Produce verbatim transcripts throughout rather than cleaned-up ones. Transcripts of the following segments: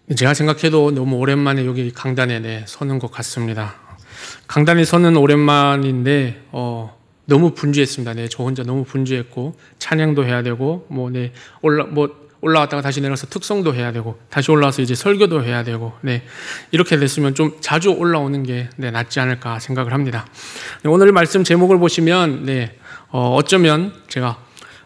제가 생각해도 너무 오랜만에 여기 강단에 네, 서는 것 같습니다. 강단에 서는 오랜만인데 어, 너무 분주했습니다. 네, 저 혼자 너무 분주했고 찬양도 해야 되고 뭐 네, 올라 뭐 올라왔다가 다시 내려서 특송도 해야 되고 다시 올라와서 이제 설교도 해야 되고 네, 이렇게 됐으면 좀 자주 올라오는 게 네, 낫지 않을까 생각을 합니다. 네, 오늘 말씀 제목을 보시면 네, 어, 어쩌면 제가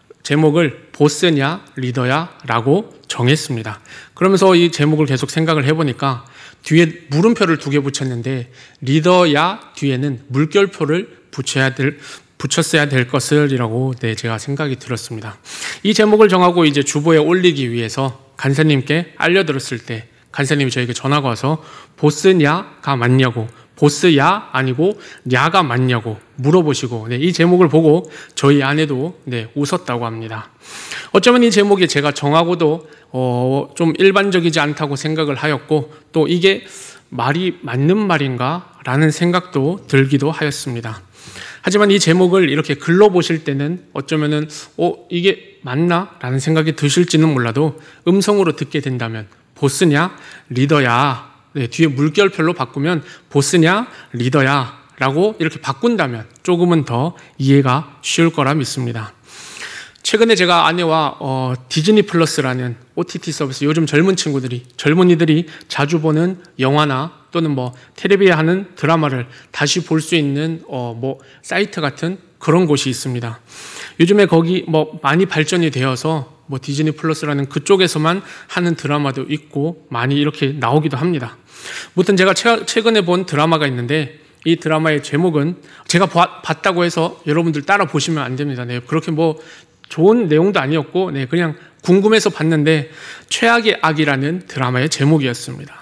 제목을 보스냐 리더야 라고 정했습니다. 그러면서 이 제목을 계속 생각을 해보니까 뒤에 물음표를 두 개 붙였는데 리더야 뒤에는 물결표를 붙여야 될, 붙였어야 될 것을이라고 네, 제가 생각이 들었습니다. 이 제목을 정하고 이제 주보에 올리기 위해서 간사님께 알려드렸을 때 간사님이 저에게 전화가 와서 보스냐가 맞냐고 보스야 아니고 야가 맞냐고 물어보시고 네, 이 제목을 보고 저희 아내도 네, 웃었다고 합니다. 어쩌면 이 제목이 제가 정하고도 어, 좀 일반적이지 않다고 생각을 하였고 또 이게 말이 맞는 말인가 라는 생각도 들기도 하였습니다. 하지만 이 제목을 이렇게 글로 보실 때는 어쩌면은 어, 이게 맞나? 라는 생각이 드실지는 몰라도 음성으로 듣게 된다면 보스냐 리더야 네, 뒤에 물결표로 바꾸면 보스냐 리더야 라고 이렇게 바꾼다면 조금은 더 이해가 쉬울 거라 믿습니다. 최근에 제가 아내와 어, 디즈니 플러스라는 오티티 서비스, 요즘 젊은 친구들이 젊은이들이 자주 보는 영화나 또는 뭐 텔레비에 하는 드라마를 다시 볼 수 있는 어, 뭐 사이트 같은 그런 곳이 있습니다. 요즘에 거기 뭐 많이 발전이 되어서 뭐 디즈니 플러스라는 그쪽에서만 하는 드라마도 있고 많이 이렇게 나오기도 합니다. 무튼 제가 최근에 본 드라마가 있는데 이 드라마의 제목은 제가 봤다고 해서 여러분들 따라 보시면 안 됩니다. 네, 그렇게 뭐 좋은 내용도 아니었고 네, 그냥 궁금해서 봤는데 최악의 악이라는 드라마의 제목이었습니다.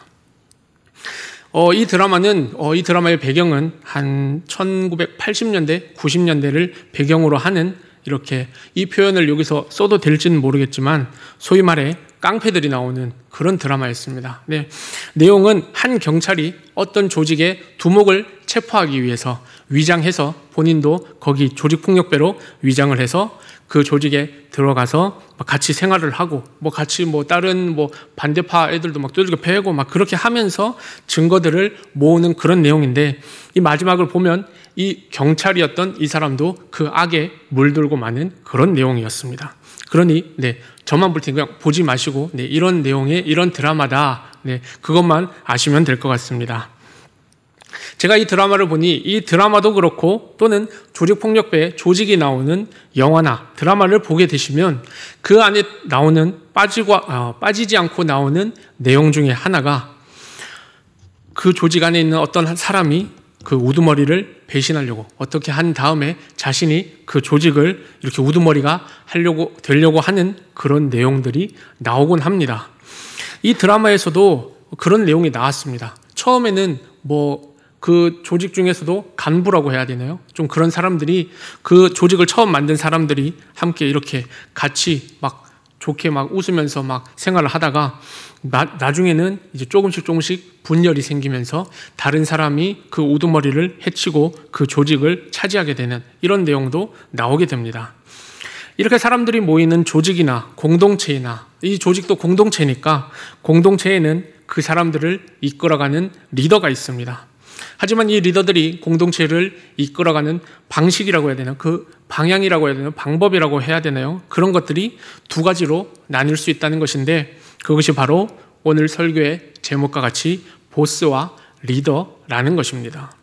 어, 이 드라마는 어, 이 드라마의 배경은 한 천구백팔십 년대, 구십 년대를 배경으로 하는 이렇게 이 표현을 여기서 써도 될지는 모르겠지만 소위 말해 깡패들이 나오는 그런 드라마였습니다. 네, 내용은 한 경찰이 어떤 조직의 두목을 체포하기 위해서 위장해서 본인도 거기 조직폭력배로 위장을 해서 그 조직에 들어가서 같이 생활을 하고 뭐 같이 뭐 다른 뭐 반대파 애들도 막 두들겨 패고 막 그렇게 하면서 증거들을 모으는 그런 내용인데 이 마지막을 보면 이 경찰이었던 이 사람도 그 악에 물들고 마는 그런 내용이었습니다. 그러니 네, 저만 볼 테니 그냥 보지 마시고 네, 이런 내용의 이런 드라마다 네, 그것만 아시면 될 것 같습니다. 제가 이 드라마를 보니 이 드라마도 그렇고 또는 조직폭력배 조직이 나오는 영화나 드라마를 보게 되시면 그 안에 나오는 빠지고, 어, 빠지지 않고 나오는 내용 중에 하나가 그 조직 안에 있는 어떤 사람이 그 우두머리를 배신하려고 어떻게 한 다음에 자신이 그 조직을 이렇게 우두머리가 하려고 되려고 하는 그런 내용들이 나오곤 합니다. 이 드라마에서도 그런 내용이 나왔습니다. 처음에는 뭐 그 조직 중에서도 간부라고 해야 되나요? 좀 그런 사람들이 그 조직을 처음 만든 사람들이 함께 이렇게 같이 막 좋게 막 웃으면서 막 생활을 하다가 나, 나중에는 이제 조금씩 조금씩 분열이 생기면서 다른 사람이 그 우두머리를 해치고 그 조직을 차지하게 되는 이런 내용도 나오게 됩니다. 이렇게 사람들이 모이는 조직이나 공동체나 이 조직도 공동체니까 공동체에는 그 사람들을 이끌어가는 리더가 있습니다. 하지만 이 리더들이 공동체를 이끌어가는 방식이라고 해야 되나요? 그 방향이라고 해야 되나요? 방법이라고 해야 되나요? 그런 것들이 두 가지로 나뉠 수 있다는 것인데 그것이 바로 오늘 설교의 제목과 같이 보스와 리더라는 것입니다.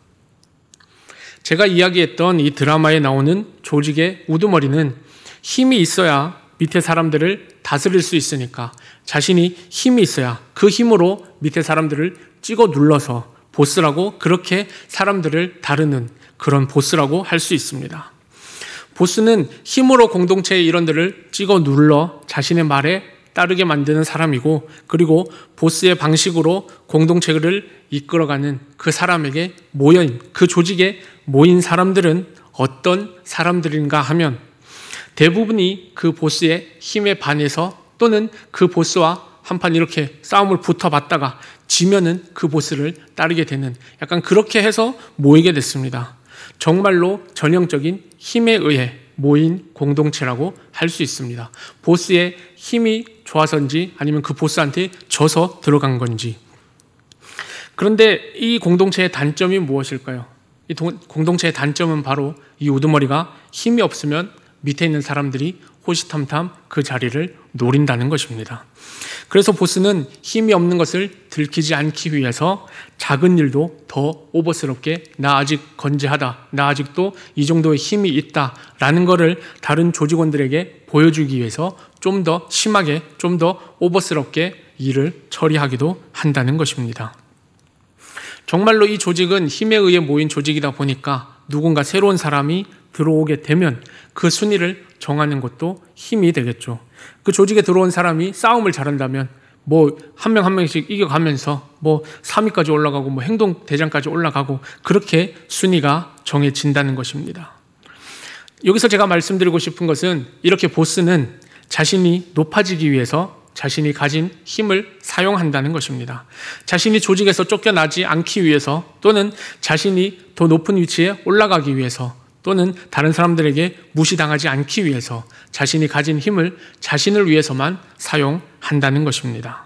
제가 이야기했던 이 드라마에 나오는 조직의 우두머리는 힘이 있어야 밑에 사람들을 다스릴 수 있으니까 자신이 힘이 있어야 그 힘으로 밑에 사람들을 찍어 눌러서 보스라고 그렇게 사람들을 다루는 그런 보스라고 할 수 있습니다. 보스는 힘으로 공동체의 일원들을 찍어 눌러 자신의 말에 따르게 만드는 사람이고 그리고 보스의 방식으로 공동체를 이끌어가는 그 사람에게 모여인 그 조직에 모인 사람들은 어떤 사람들인가 하면 대부분이 그 보스의 힘에 반해서 또는 그 보스와 한판 이렇게 싸움을 붙어봤다가 지면은 그 보스를 따르게 되는 약간 그렇게 해서 모이게 됐습니다. 정말로 전형적인 힘에 의해 모인 공동체라고 할 수 있습니다. 보스의 힘이 좋아서인지 아니면 그 보스한테 져서 들어간 건지. 그런데 이 공동체의 단점이 무엇일까요? 이 동, 공동체의 단점은 바로 이 우두머리가 힘이 없으면 밑에 있는 사람들이 호시탐탐 그 자리를 노린다는 것입니다. 그래서 보스는 힘이 없는 것을 들키지 않기 위해서 작은 일도 더 오버스럽게 나 아직 건재하다, 나 아직도 이 정도의 힘이 있다라는 것을 다른 조직원들에게 보여주기 위해서 좀 더 심하게, 좀 더 오버스럽게 일을 처리하기도 한다는 것입니다. 정말로 이 조직은 힘에 의해 모인 조직이다 보니까 누군가 새로운 사람이 들어오게 되면 그 순위를 정하는 것도 힘이 되겠죠. 그 조직에 들어온 사람이 싸움을 잘한다면 뭐 한 명 한 명씩 이겨가면서 뭐 삼 위까지 올라가고 뭐 행동대장까지 올라가고 그렇게 순위가 정해진다는 것입니다. 여기서 제가 말씀드리고 싶은 것은 이렇게 보스는 자신이 높아지기 위해서 자신이 가진 힘을 사용한다는 것입니다. 자신이 조직에서 쫓겨나지 않기 위해서 또는 자신이 더 높은 위치에 올라가기 위해서 또는 다른 사람들에게 무시당하지 않기 위해서 자신이 가진 힘을 자신을 위해서만 사용한다는 것입니다.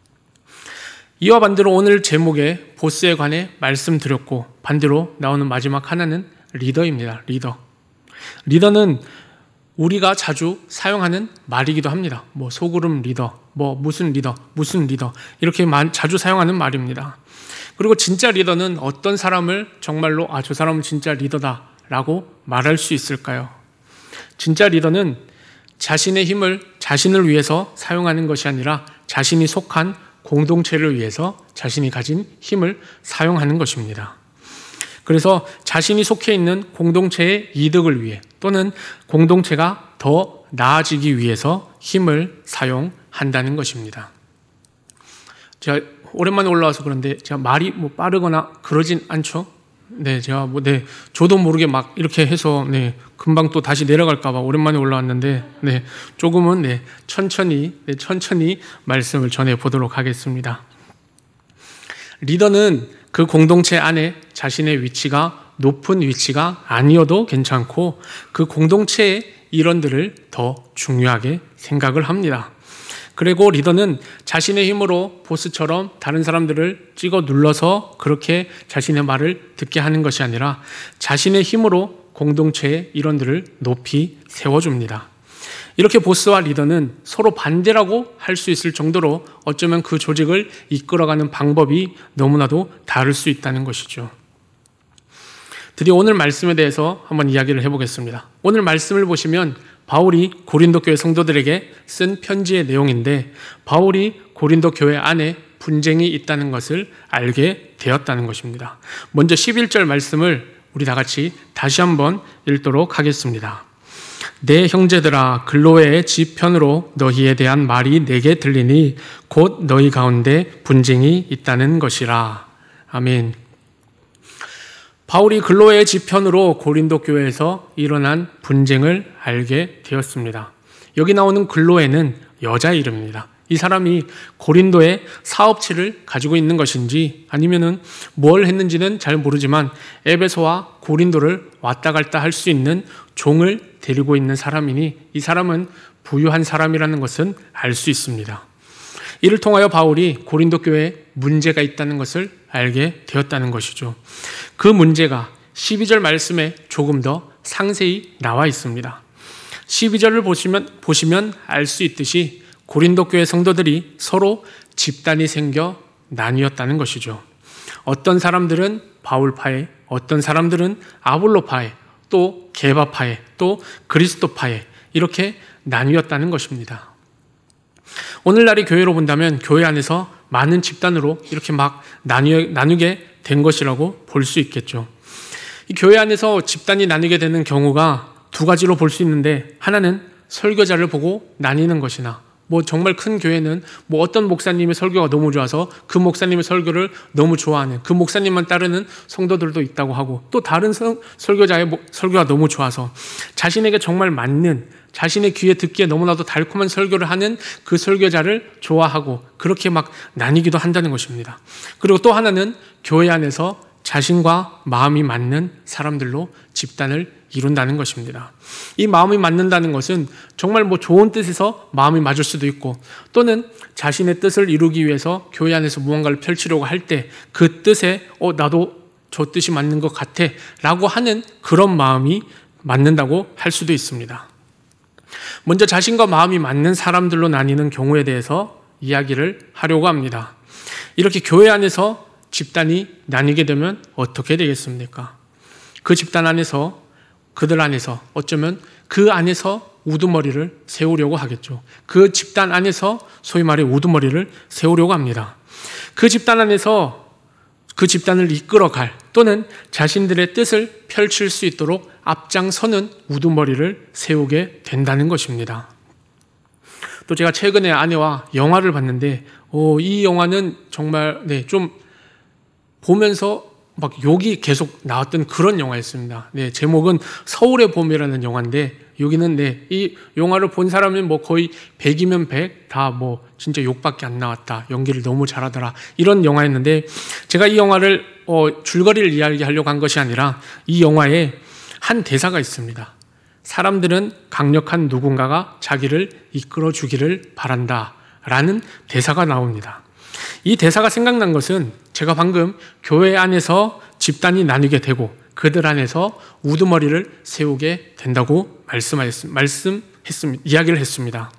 이와 반대로 오늘 제목에 보스에 관해 말씀드렸고 반대로 나오는 마지막 하나는 리더입니다. 리더. 리더는 우리가 자주 사용하는 말이기도 합니다. 뭐 소그룹 리더, 뭐 무슨 리더, 무슨 리더 이렇게 자주 사용하는 말입니다. 그리고 진짜 리더는 어떤 사람을 정말로 아, 저 사람은 진짜 리더다 라고 말할 수 있을까요? 진짜 리더는 자신의 힘을 자신을 위해서 사용하는 것이 아니라 자신이 속한 공동체를 위해서 자신이 가진 힘을 사용하는 것입니다. 그래서 자신이 속해 있는 공동체의 이득을 위해 또는 공동체가 더 나아지기 위해서 힘을 사용한다는 것입니다. 제가 오랜만에 올라와서 그런데 제가 말이 뭐 빠르거나 그러진 않죠? 네, 제가 뭐, 네, 저도 모르게 막 이렇게 해서, 네, 금방 또 다시 내려갈까봐 오랜만에 올라왔는데, 네, 조금은, 네, 천천히, 네, 천천히 말씀을 전해보도록 하겠습니다. 리더는 그 공동체 안에 자신의 위치가 높은 위치가 아니어도 괜찮고 그 공동체의 일원들을 더 중요하게 생각을 합니다. 그리고 리더는 자신의 힘으로 보스처럼 다른 사람들을 찍어 눌러서 그렇게 자신의 말을 듣게 하는 것이 아니라 자신의 힘으로 공동체의 일원들을 높이 세워줍니다. 이렇게 보스와 리더는 서로 반대라고 할 수 있을 정도로 어쩌면 그 조직을 이끌어가는 방법이 너무나도 다를 수 있다는 것이죠. 드디어 오늘 말씀에 대해서 한번 이야기를 해보겠습니다. 오늘 말씀을 보시면 바울이 고린도 교회 성도들에게 쓴 편지의 내용인데 바울이 고린도 교회 안에 분쟁이 있다는 것을 알게 되었다는 것입니다. 먼저 십일 절 말씀을 우리 다 같이 다시 한번 읽도록 하겠습니다. 내 형제들아 글로에의 집 편으로 너희에 대한 말이 내게 들리니 곧 너희 가운데 분쟁이 있다는 것이라. 아멘. 바울이 글로에의 집 편으로 고린도 교회에서 일어난 분쟁을 알게 되었습니다. 여기 나오는 글로에는 여자 이름입니다. 이 사람이 고린도에 사업체를 가지고 있는 것인지 아니면은 뭘 했는지는 잘 모르지만 에베소와 고린도를 왔다 갔다 할 수 있는 종을 데리고 있는 사람이니 이 사람은 부유한 사람이라는 것은 알 수 있습니다. 이를 통하여 바울이 고린도 교회에 문제가 있다는 것을 알게 되었다는 것이죠. 그 문제가 십이 절 말씀에 조금 더 상세히 나와 있습니다. 십이 절을 보시면, 보시면 알 수 있듯이 고린도 교회 성도들이 서로 집단이 생겨 나뉘었다는 것이죠. 어떤 사람들은 바울파에, 어떤 사람들은 아볼로파에, 또 게바파에, 또 그리스도파에 이렇게 나뉘었다는 것입니다. 오늘날의 교회로 본다면 교회 안에서 많은 집단으로 이렇게 막 나뉘, 나누게 된 것이라고 볼 수 있겠죠. 이 교회 안에서 집단이 나뉘게 되는 경우가 두 가지로 볼 수 있는데 하나는 설교자를 보고 나뉘는 것이나 뭐 정말 큰 교회는 뭐 어떤 목사님의 설교가 너무 좋아서 그 목사님의 설교를 너무 좋아하는 그 목사님만 따르는 성도들도 있다고 하고 또 다른 설교자의 설교가 너무 좋아서 자신에게 정말 맞는 자신의 귀에 듣기에 너무나도 달콤한 설교를 하는 그 설교자를 좋아하고 그렇게 막 나뉘기도 한다는 것입니다. 그리고 또 하나는 교회 안에서 자신과 마음이 맞는 사람들로 집단을 이룬다는 것입니다. 이 마음이 맞는다는 것은 정말 뭐 좋은 뜻에서 마음이 맞을 수도 있고, 또는 자신의 뜻을 이루기 위해서 교회 안에서 무언가를 펼치려고 할 때 그 뜻에 어 나도 저 뜻이 맞는 것 같아 라고 하는 그런 마음이 맞는다고 할 수도 있습니다. 먼저 자신과 마음이 맞는 사람들로 나뉘는 경우에 대해서 이야기를 하려고 합니다. 이렇게 교회 안에서 집단이 나뉘게 되면 어떻게 되겠습니까? 그 집단 안에서, 그들 안에서 어쩌면 그 안에서 우두머리를 세우려고 하겠죠. 그 집단 안에서 소위 말해 우두머리를 세우려고 합니다. 그 집단 안에서 그 집단을 이끌어갈, 또는 자신들의 뜻을 펼칠 수 있도록 앞장서는 우두머리를 세우게 된다는 것입니다. 또 제가 최근에 아내와 영화를 봤는데 오, 이 영화는 정말 네, 좀 보면서 막 욕이 계속 나왔던 그런 영화였습니다. 네, 제목은 서울의 봄이라는 영화인데, 여기는 네, 이 영화를 본 사람은 뭐 거의 백이면 백, 다 뭐 진짜 욕밖에 안 나왔다, 연기를 너무 잘하더라, 이런 영화였는데, 제가 이 영화를 어, 줄거리를 이야기하려고 한 것이 아니라 이 영화에 한 대사가 있습니다. 사람들은 강력한 누군가가 자기를 이끌어 주기를 바란다 라는 대사가 나옵니다. 이 대사가 생각난 것은 제가 방금 교회 안에서 집단이 나뉘게 되고 그들 안에서 우두머리를 세우게 된다고 말씀하였, 말씀했습니다. 이야기를 했습니다.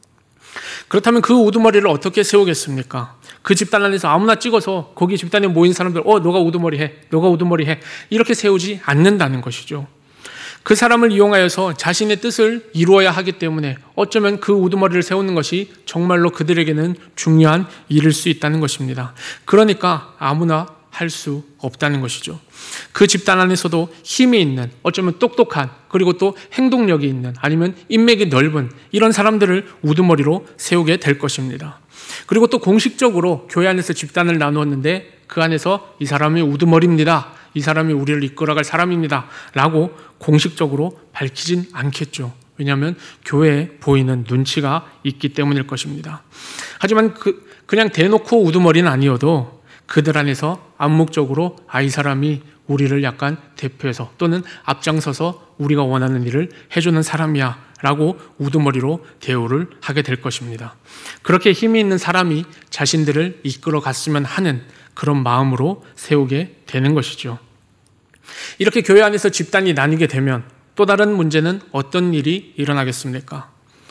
그렇다면 그 우두머리를 어떻게 세우겠습니까? 그 집단 안에서 아무나 찍어서 거기 집단에 모인 사람들, 어, 너가 우두머리 해, 너가 우두머리 해, 이렇게 세우지 않는다는 것이죠. 그 사람을 이용하여서 자신의 뜻을 이루어야 하기 때문에 어쩌면 그 우두머리를 세우는 것이 정말로 그들에게는 중요한 일일 수 있다는 것입니다. 그러니까 아무나 할 수 없다는 것이죠. 그 집단 안에서도 힘이 있는, 어쩌면 똑똑한, 그리고 또 행동력이 있는, 아니면 인맥이 넓은 이런 사람들을 우두머리로 세우게 될 것입니다. 그리고 또 공식적으로 교회 안에서 집단을 나누었는데 그 안에서 이 사람이 우두머리입니다, 이 사람이 우리를 이끌어갈 사람입니다 라고 공식적으로 밝히진 않겠죠. 왜냐하면 교회에 보이는 눈치가 있기 때문일 것입니다. 하지만 그, 그냥 대놓고 우두머리는 아니어도 그들 안에서 암묵적으로 아, 이 사람이 우리를 약간 대표해서 또는 앞장서서 우리가 원하는 일을 해주는 사람이야 라고 우두머리로 대우를 하게 될 것입니다. 그렇게 힘이 있는 사람이 자신들을 이끌어 갔으면 하는 그런 마음으로 세우게 되는 것이죠. 이렇게 교회 안에서 집단이 나뉘게 되면 또 다른 문제는 어떤 일이 일어나겠습니까?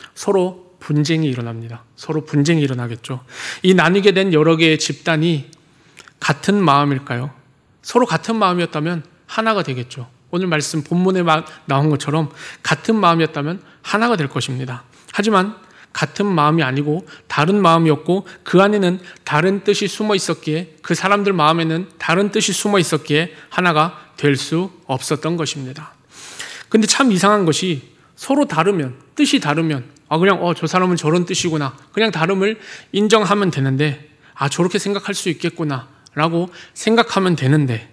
서로 분쟁이 일어납니다. 서로 분쟁이 일어나겠죠. 이 나뉘게 된 여러 개의 집단이 같은 마음일까요? 서로 같은 마음이었다면 하나가 되겠죠. 오늘 말씀 본문에 나온 것처럼 같은 마음이었다면 하나가 될 것입니다. 하지만 같은 마음이 아니고 다른 마음이었고 그 안에는 다른 뜻이 숨어 있었기에, 그 사람들 마음에는 다른 뜻이 숨어 있었기에 하나가 될 수 없었던 것입니다. 근데 참 이상한 것이 서로 다르면, 뜻이 다르면 아 그냥 어 저 사람은 저런 뜻이구나, 그냥 다름을 인정하면 되는데, 아 저렇게 생각할 수 있겠구나 라고 생각하면 되는데,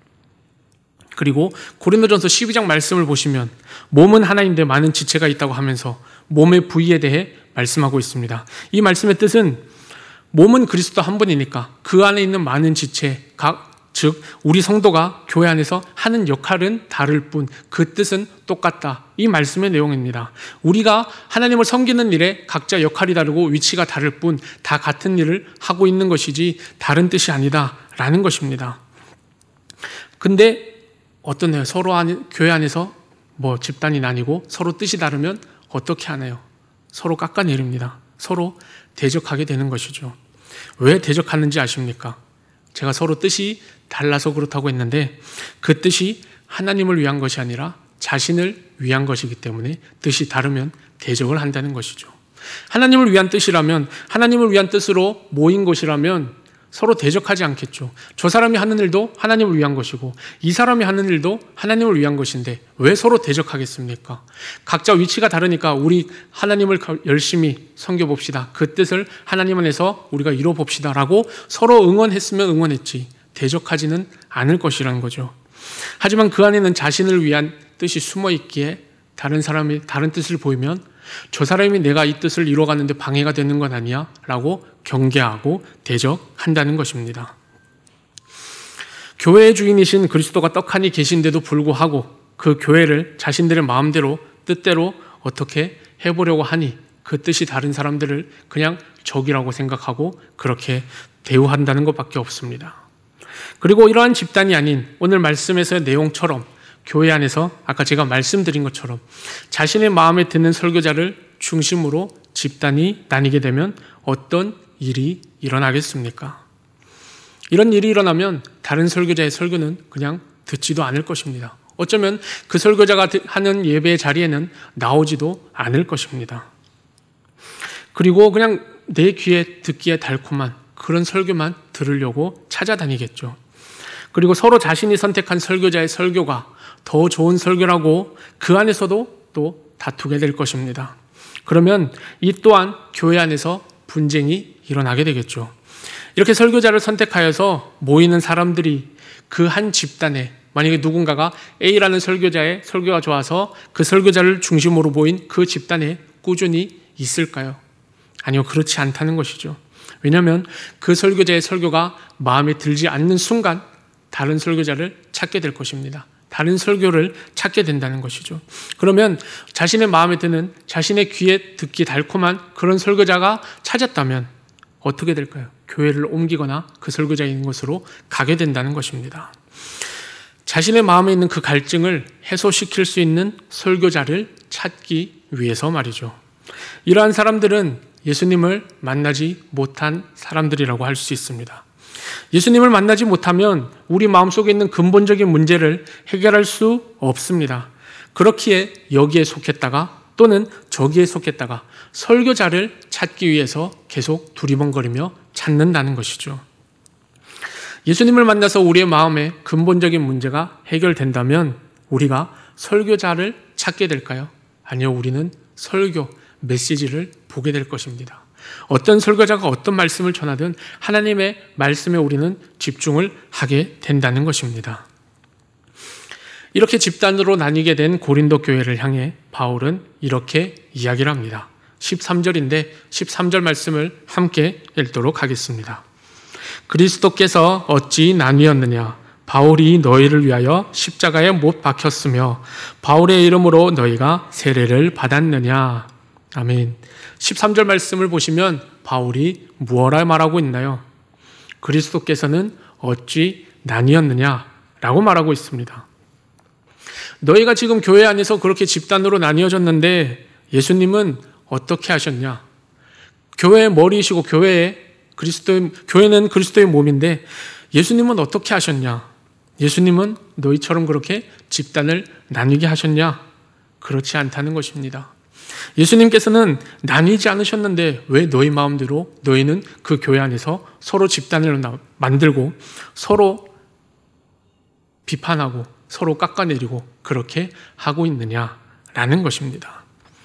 그리고 고린도전서 십이 장 말씀을 보시면 몸은 하나인데 많은 지체가 있다고 하면서 몸의 부위에 대해 말씀하고 있습니다. 이 말씀의 뜻은 몸은 그리스도 한 분이니까 그 안에 있는 많은 지체, 각, 즉 우리 성도가 교회 안에서 하는 역할은 다를 뿐 그 뜻은 똑같다, 이 말씀의 내용입니다. 우리가 하나님을 섬기는 일에 각자 역할이 다르고 위치가 다를 뿐 다 같은 일을 하고 있는 것이지 다른 뜻이 아니다 라는 것입니다. 근데 어떠네요? 서로 안, 교회 안에서 뭐 집단이 나뉘고 서로 뜻이 다르면 어떻게 하나요? 서로 깎아내립니다. 서로 대적하게 되는 것이죠. 왜 대적하는지 아십니까? 제가 서로 뜻이 달라서 그렇다고 했는데 그 뜻이 하나님을 위한 것이 아니라 자신을 위한 것이기 때문에 뜻이 다르면 대적을 한다는 것이죠. 하나님을 위한 뜻이라면, 하나님을 위한 뜻으로 모인 것이라면 서로 대적하지 않겠죠. 저 사람이 하는 일도 하나님을 위한 것이고 이 사람이 하는 일도 하나님을 위한 것인데 왜 서로 대적하겠습니까? 각자 위치가 다르니까 우리 하나님을 열심히 섬겨봅시다, 그 뜻을 하나님 안에서 우리가 이뤄봅시다 라고 서로 응원했으면 응원했지 대적하지는 않을 것이라는 거죠. 하지만 그 안에는 자신을 위한 뜻이 숨어 있기에 다른 사람이 다른 뜻을 보이면 저 사람이 내가 이 뜻을 이뤄가는데 방해가 되는 건 아니야 라고 경계하고 대적한다는 것입니다. 교회의 주인이신 그리스도가 떡하니 계신데도 불구하고 그 교회를 자신들의 마음대로 뜻대로 어떻게 해보려고 하니 그 뜻이 다른 사람들을 그냥 적이라고 생각하고 그렇게 대우한다는 것밖에 없습니다. 그리고 이러한 집단이 아닌 오늘 말씀에서의 내용처럼 교회 안에서 아까 제가 말씀드린 것처럼 자신의 마음에 드는 설교자를 중심으로 집단이 나뉘게 되면 어떤 일이 일어나겠습니까? 이런 일이 일어나면 다른 설교자의 설교는 그냥 듣지도 않을 것입니다. 어쩌면 그 설교자가 하는 예배의 자리에는 나오지도 않을 것입니다. 그리고 그냥 내 귀에 듣기에 달콤한 그런 설교만 들으려고 찾아다니겠죠. 그리고 서로 자신이 선택한 설교자의 설교가 더 좋은 설교라고 그 안에서도 또 다투게 될 것입니다. 그러면 이 또한 교회 안에서 분쟁이 일어나게 되겠죠. 이렇게 설교자를 선택하여서 모이는 사람들이 그 한 집단에 만약에 누군가가 A라는 설교자의 설교가 좋아서 그 설교자를 중심으로 모인 그 집단에 꾸준히 있을까요? 아니요, 그렇지 않다는 것이죠. 왜냐하면 그 설교자의 설교가 마음에 들지 않는 순간 다른 설교자를 찾게 될 것입니다. 다른 설교를 찾게 된다는 것이죠. 그러면 자신의 마음에 드는 자신의 귀에 듣기 달콤한 그런 설교자가 찾았다면 어떻게 될까요? 교회를 옮기거나 그 설교자의 있는 곳으로 가게 된다는 것입니다. 자신의 마음에 있는 그 갈증을 해소시킬 수 있는 설교자를 찾기 위해서 말이죠. 이러한 사람들은 예수님을 만나지 못한 사람들이라고 할 수 있습니다. 예수님을 만나지 못하면 우리 마음속에 있는 근본적인 문제를 해결할 수 없습니다. 그렇기에 여기에 속했다가 또는 저기에 속했다가 설교자를 찾기 위해서 계속 두리번거리며 찾는다는 것이죠. 예수님을 만나서 우리의 마음에 근본적인 문제가 해결된다면 우리가 설교자를 찾게 될까요? 아니요, 우리는 설교, 메시지를 보게 될 것입니다. 어떤 설교자가 어떤 말씀을 전하든 하나님의 말씀에 우리는 집중을 하게 된다는 것입니다. 이렇게 집단으로 나뉘게 된 고린도 교회를 향해 바울은 이렇게 이야기를 합니다. 십삼 절인데 십삼 절 말씀을 함께 읽도록 하겠습니다. 그리스도께서 어찌 나뉘었느냐? 바울이 너희를 위하여 십자가에 못 박혔으며 바울의 이름으로 너희가 세례를 받았느냐? 아멘. 십삼 절 말씀을 보시면 바울이 무엇라 말하고 있나요? 그리스도께서는 어찌 나뉘었느냐라고 말하고 있습니다. 너희가 지금 교회 안에서 그렇게 집단으로 나뉘어졌는데 예수님은 어떻게 하셨냐? 교회의 머리이시고 교회의 그리스도의, 교회는 그리스도의 몸인데 예수님은 어떻게 하셨냐? 예수님은 너희처럼 그렇게 집단을 나뉘게 하셨냐? 그렇지 않다는 것입니다. 예수님께서는 나뉘지 않으셨는데 왜 너희 마음대로 너희는 그 교회 안에서 서로 집단을 만들고 서로 비판하고 서로 깎아내리고 그렇게 하고 있느냐라는 것입니다.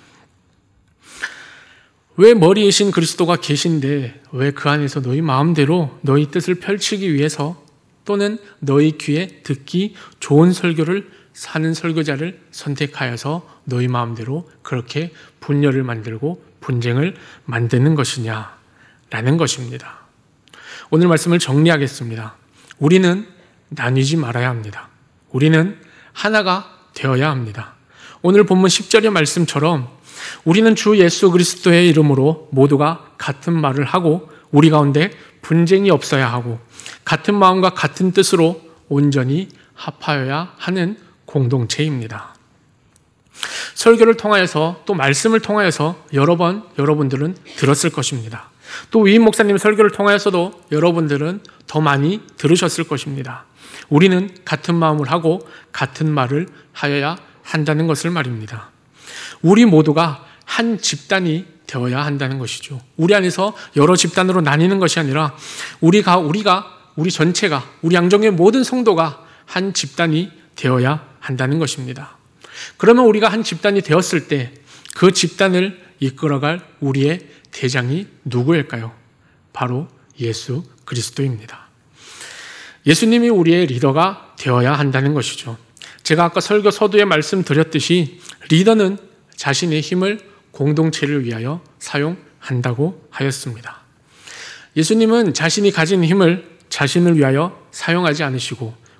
왜 머리이신 그리스도가 계신데 왜 그 안에서 너희 마음대로 너희 뜻을 펼치기 위해서 또는 너희 귀에 듣기 좋은 설교를 사는 설교자를 선택하여서 너희 마음대로 그렇게 분열을 만들고 분쟁을 만드는 것이냐라는 것입니다. 오늘 말씀을 정리하겠습니다. 우리는 나뉘지 말아야 합니다. 우리는 하나가 되어야 합니다. 오늘 본문 십 절의 말씀처럼 우리는 주 예수 그리스도의 이름으로 모두가 같은 말을 하고 우리 가운데 분쟁이 없어야 하고 같은 마음과 같은 뜻으로 온전히 합하여야 하는 공동체입니다. 설교를 통하여서 또 말씀을 통하여서 여러 번 여러분들은 들었을 것입니다. 또 위임 목사님 설교를 통하여서도 여러분들은 더 많이 들으셨을 것입니다. 우리는 같은 마음을 하고 같은 말을 하여야 한다는 것을 말입니다. 우리 모두가 한 집단이 되어야 한다는 것이죠. 우리 안에서 여러 집단으로 나뉘는 것이 아니라 우리가 우리가 우리 전체가 우리 양정의 모든 성도가 한 집단이 되어야 한다는 것입니다. 그러면 우리가 한 집단이 되었을 때 그 집단을 이끌어갈 우리의 대장이 누구일까요? 바로 예수 그리스도입니다. 예수님이 우리의 리더가 되어야 한다는 것이죠. 제가 아까 설교 서두에 말씀드렸듯이 리더는 자신의 힘을 공동체를 위하여 사용한다고 하였습니다. 예수님은 자신이 가진 힘을 자신을 위하여 사용하지 않으시고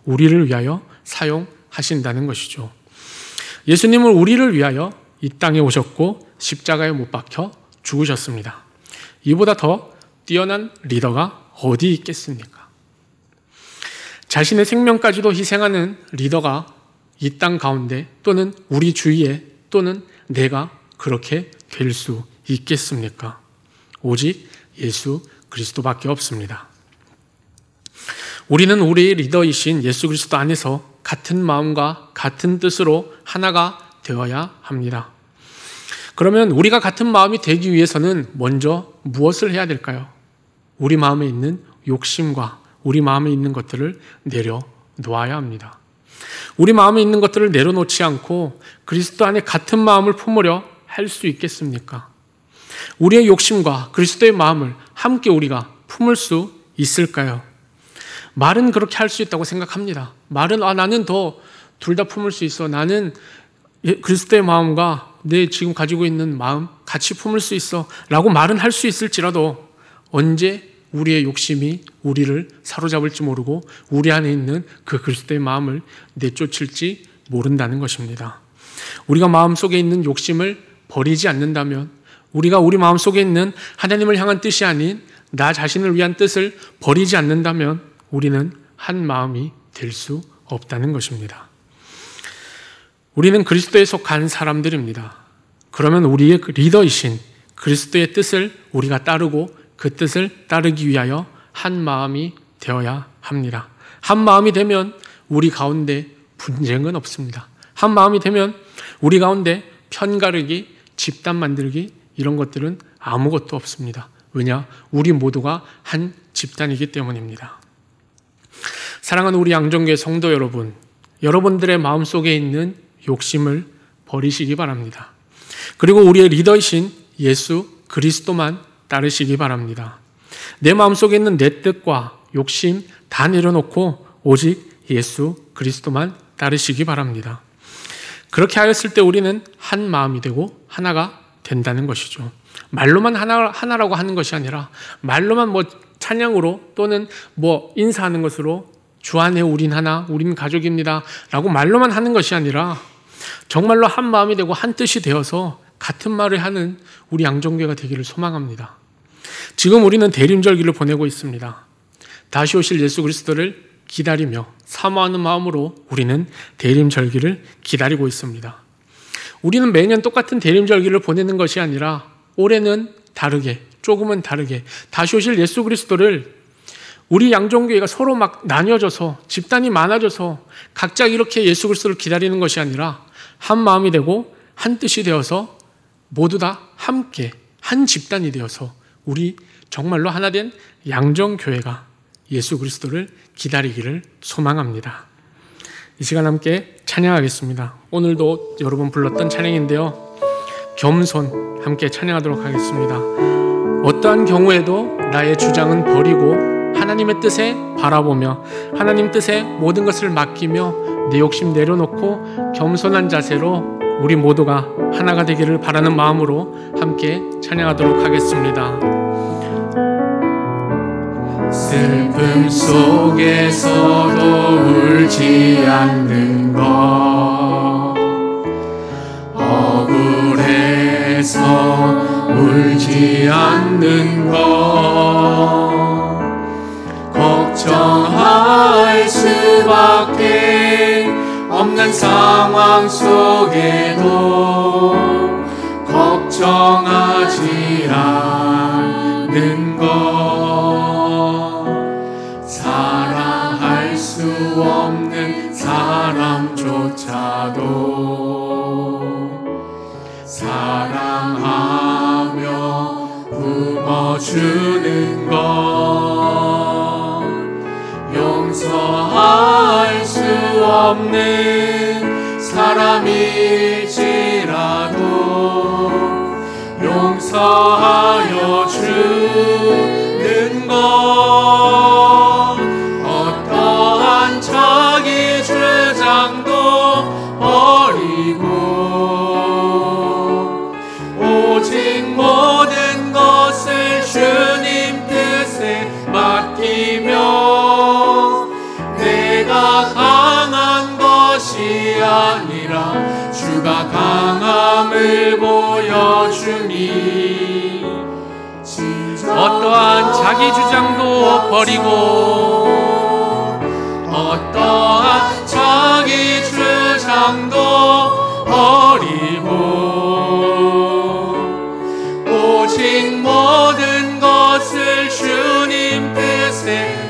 우리를 위하여 사용하신다는 것이죠. 예수님은 우리를 위하여 이 땅에 오셨고 십자가에 못 박혀 죽으셨습니다. 이보다 더 뛰어난 리더가 어디 있겠습니까? 자신의 생명까지도 희생하는 리더가 이 땅 가운데 또는 우리 주위에 또는 내가 그렇게 될 수 있겠습니까? 오직 예수 그리스도밖에 없습니다. 우리는 우리의 리더이신 예수 그리스도 안에서 같은 마음과 같은 뜻으로 하나가 되어야 합니다. 그러면 우리가 같은 마음이 되기 위해서는 먼저 무엇을 해야 될까요? 우리 마음에 있는 욕심과 우리 마음에 있는 것들을 내려놓아야 합니다. 우리 마음에 있는 것들을 내려놓지 않고 그리스도 안에 같은 마음을 품으려 할 수 있겠습니까? 우리의 욕심과 그리스도의 마음을 함께 우리가 품을 수 있을까요? 말은 그렇게 할 수 있다고 생각합니다. 말은 아 나는 더 둘 다 품을 수 있어. 나는 그리스도의 마음과 내 지금 가지고 있는 마음 같이 품을 수 있어 라고 말은 할 수 있을지라도 언제 우리의 욕심이 우리를 사로잡을지 모르고 우리 안에 있는 그 그리스도의 마음을 내쫓을지 모른다는 것입니다. 우리가 마음속에 있는 욕심을 버리지 않는다면, 우리가 우리 마음속에 있는 하나님을 향한 뜻이 아닌 나 자신을 위한 뜻을 버리지 않는다면 우리는 한 마음이 될 수 없다는 것입니다. 우리는 그리스도에 속한 사람들입니다. 그러면 우리의 리더이신 그리스도의 뜻을 우리가 따르고 그 뜻을 따르기 위하여 한 마음이 되어야 합니다. 한 마음이 되면 우리 가운데 분쟁은 없습니다. 한 마음이 되면 우리 가운데 편가르기, 집단 만들기 이런 것들은 아무것도 없습니다. 왜냐? 우리 모두가 한 집단이기 때문입니다. 사랑하는 우리 양정교회 성도 여러분, 여러분들의 마음속에 있는 욕심을 버리시기 바랍니다. 그리고 우리의 리더이신 예수 그리스도만 따르시기 바랍니다. 내 마음속에 있는 내 뜻과 욕심 다 내려놓고 오직 예수 그리스도만 따르시기 바랍니다. 그렇게 하였을 때 우리는 한 마음이 되고 하나가 된다는 것이죠. 말로만 하나, 하나라고 하는 것이 아니라 말로만 뭐 찬양으로 또는 뭐 인사하는 것으로 주 안에 우린 하나, 우린 가족입니다 라고 말로만 하는 것이 아니라 정말로 한 마음이 되고 한 뜻이 되어서 같은 말을 하는 우리 양정교회가 되기를 소망합니다. 지금 우리는 대림절기를 보내고 있습니다. 다시 오실 예수 그리스도를 기다리며 사모하는 마음으로 우리는 대림절기를 기다리고 있습니다. 우리는 매년 똑같은 대림절기를 보내는 것이 아니라 올해는 다르게, 조금은 다르게 다시 오실 예수 그리스도를 우리 양정교회가 서로 막 나뉘어져서 집단이 많아져서 각자 이렇게 예수 그리스도를 기다리는 것이 아니라 한 마음이 되고 한 뜻이 되어서 모두 다 함께 한 집단이 되어서 우리 정말로 하나 된 양정교회가 예수 그리스도를 기다리기를 소망합니다. 이 시간 함께 찬양하겠습니다. 오늘도 여러분 불렀던 찬양인데요, 겸손 함께 찬양하도록 하겠습니다. 어떠한 경우에도 나의 주장은 버리고 하나님의 뜻에 바라보며 하나님 뜻에 모든 것을 맡기며 내 욕심 내려놓고 겸손한 자세로 우리 모두가 하나가 되기를 바라는 마음으로 함께 찬양하도록 하겠습니다. 슬픔 속에서도 울지 않는 것, 억울해서 울지 않는 것, 걱정할 수밖에 없는 상황 속에도 걱정하지 않는 것, 사랑할 수 없는 사람조차도 사랑하며 품어주는 것, 용서할 수 없는 사람일지라도 용서하여 주는 것, 어떠한 자기 주장도 버리고 오직 모든 것을 주님 뜻에 맡기며 내가 강함을 보여주니 어떠한 자기 주장도 버리고 어떠한 자기 주장도 버리고 오직 모든 것을 주님 뜻에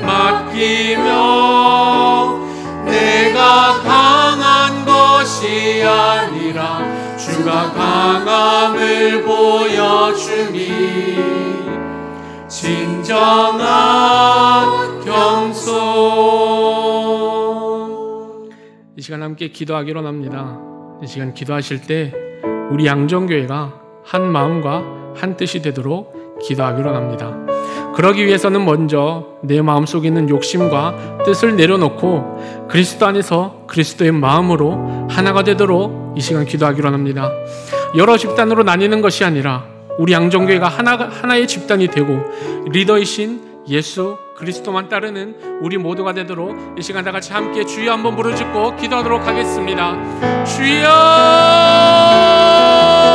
맡기며 내가 강한 것이 아니라 주가 강함을 보여주니 진정한 겸손. 이 시간 함께 기도하기로 합니다. 이 시간 기도하실 때 우리 양정교회가 한 마음과 한 뜻이 되도록 기도하기로 합니다. 그러기 위해서는 먼저 내 마음속에 있는 욕심과 뜻을 내려놓고 그리스도 안에서 그리스도의 마음으로 하나가 되도록 이 시간 기도하기로 합니다. 여러 집단으로 나뉘는 것이 아니라 우리 양정교회가 하나, 하나의 집단이 되고 리더이신 예수 그리스도만 따르는 우리 모두가 되도록 이 시간 다 같이 함께 주여 한번 부르짖고 기도하도록 하겠습니다. 주여!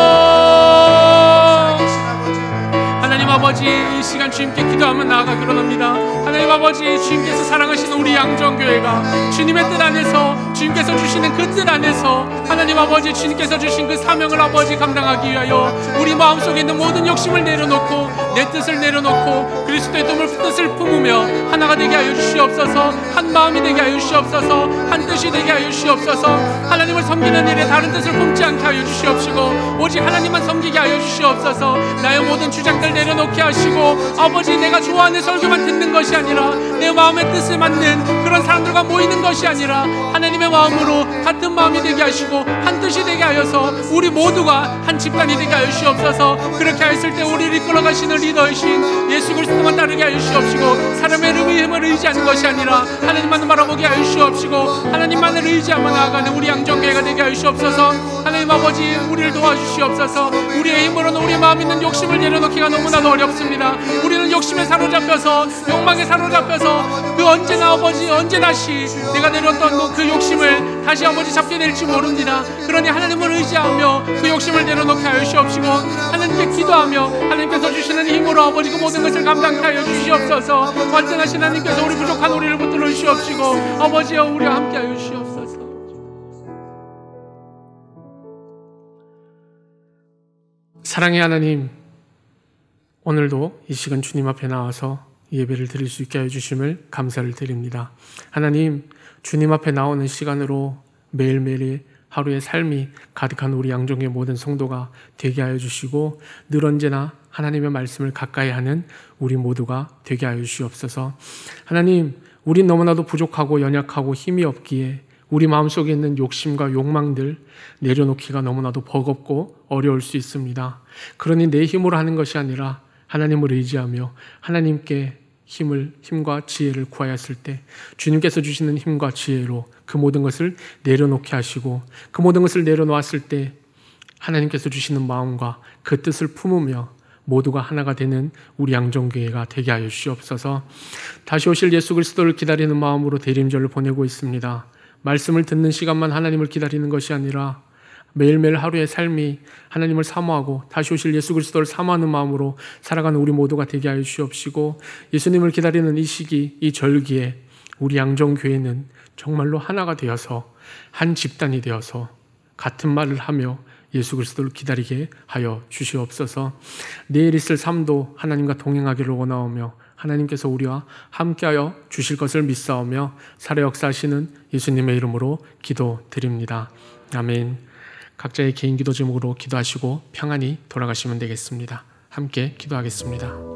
하나님 아버지, 이 시간 주님께 기도하며 나아가기로 합니다. 하나님 아버지, 주님께서 사랑하시는 우리 양정교회가 주님의 뜻 안에서, 주님께서 주시는 그 뜻 안에서 하나님 아버지, 주님께서 주신 그 사명을 아버지 감당하기 위하여 우리 마음속에 있는 모든 욕심을 내려놓고 내 뜻을 내려놓고 그리스도의 뜻을 품으며 하나가 되게 하여 주시옵소서. 한 마음이 되게 하여 주시옵소서. 한 뜻이 되게 하여 주시옵소서. 하나님을 섬기는 일에 다른 뜻을 품지 않게 하여 주시옵시고 오직 하나님만 섬기게 하여 주시옵소서. 나의 모든 주장들 내려놓게 하시고 아버지, 내가 좋아하는 설교만 듣는 것이 아니라 내 마음의 뜻에 맞는 그런 사람들과 모이는 것이 아니라 하나님의 마음으로 같은 마음이 되게 하시고 한 뜻이 되게 하여서 우리 모두가 한 집단이 되게 하여 주시옵소서. 그렇게 하였을 때 우리를 이끌어가시는 리더이신 예수 그리스도만 따르게 하여 주시옵시고 사람의 힘을 의지하는 것이 아니라 하나님만을 바라보게 하여 주시옵시고 하나님만을 의지하며 나아가는 우리 양정교회가 되게 하여 주시옵소서. 하나님 아버지, 우리를 도와주시옵소서. 우리의 힘으로는 우리의 마음에 있는 욕심을 내려놓기가 너무나도 어렵습니다. 우리는 욕심에 사로잡혀서 욕망에 사로잡혀서 그 언제나 아버지 언제 다시 내가 내렸던 그 욕심을 다시 아버지 잡게 될지 모릅니다. 그러니 하나님을 의지하며 그 욕심을 내려놓게 하여 주시옵시고 하나님께 기도하며 하나님께서 주시는 힘으로 아버지 그 모든 것을 감당케 하여 주시옵소서. 완전하신 하나님께서 우리 부족한 우리를 붙들어 주시옵시고 아버지여 우리와 함께 하여 주시옵소서. 사랑의 하나님, 오늘도 이 시간 주님 앞에 나와서 예배를 드릴 수 있게 해주심을 감사를 드립니다. 하나님, 주님 앞에 나오는 시간으로 매일매일의 하루의 삶이 가득한 우리 양정의 모든 성도가 되게 하여 주시고 늘 언제나 하나님의 말씀을 가까이 하는 우리 모두가 되게 하여 주시옵소서. 하나님, 우린 너무나도 부족하고 연약하고 힘이 없기에 우리 마음속에 있는 욕심과 욕망들 내려놓기가 너무나도 버겁고 어려울 수 있습니다. 그러니 내 힘으로 하는 것이 아니라 하나님을 의지하며 하나님께 힘을, 힘과 지혜를 구하였을 때 주님께서 주시는 힘과 지혜로 그 모든 것을 내려놓게 하시고 그 모든 것을 내려놓았을 때 하나님께서 주시는 마음과 그 뜻을 품으며 모두가 하나가 되는 우리 양정교회가 되게 하여 주시옵소서. 다시 오실 예수 그리스도를 기다리는 마음으로 대림절을 보내고 있습니다. 말씀을 듣는 시간만 하나님을 기다리는 것이 아니라 매일매일 하루의 삶이 하나님을 사모하고 다시 오실 예수 그리스도를 사모하는 마음으로 살아가는 우리 모두가 되게 하여 주시옵시고 예수님을 기다리는 이 시기, 이 절기에 우리 양정교회는 정말로 하나가 되어서 한 집단이 되어서 같은 말을 하며 예수 그리스도를 기다리게 하여 주시옵소서. 내일 있을 삶도 하나님과 동행하기를 원하오며 하나님께서 우리와 함께하여 주실 것을 믿사오며 살아 역사하시는 예수님의 이름으로 기도드립니다. 아멘. 각자의 개인 기도 제목으로 기도하시고 평안히 돌아가시면 되겠습니다. 함께 기도하겠습니다.